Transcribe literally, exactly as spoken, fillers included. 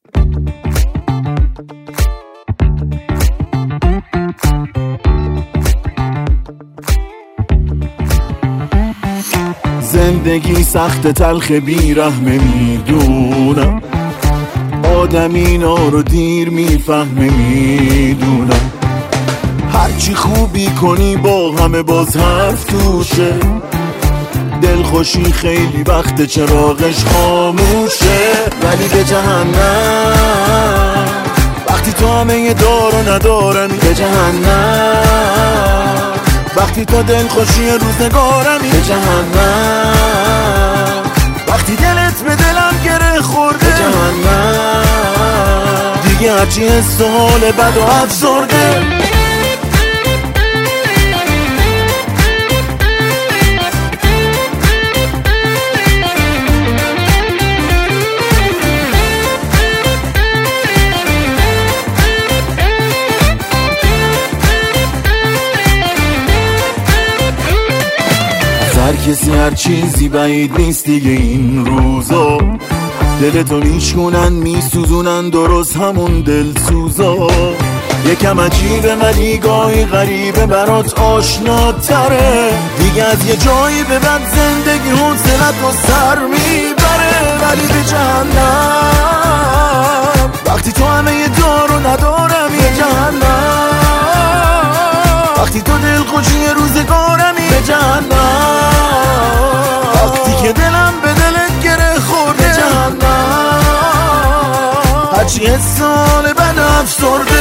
زندگی سخت تلخ بیرحمه میدونم، آدم اینا رو دیر میفهمه میدونم. هرچی خوبی کنی با همه باز حرف توشه، دلخوشی خیلی وقت چراغش خاموشه. ولی به جهنم وقتی تو همه دار و ندارمی، به جهنم وقتی تو دلخوشی روزگارمی، به جهنم وقتی دلت به دلم گره خورده، به جهنم دیگه هرچی حس و حال بد و افسرده. هر کسی هر چیزی بعید نیست دیگه این روزا، دلتو میشکنن میسوزونن درست همون دلسوزا. یکم عجیبه ولی گاهی غریبه برات آشناتره، دیگه از یه جایی به بعد زندگی حوصلت رو سر میبره. ولی به جهنم وقتی تو همه یه دار و ندارمی، به جهنم وقتی تو دلخوشی روزگارمی، به جهنم وقتی که دلم به دلت گره خورده، به جهنم هرچی حس حال بد افسرده.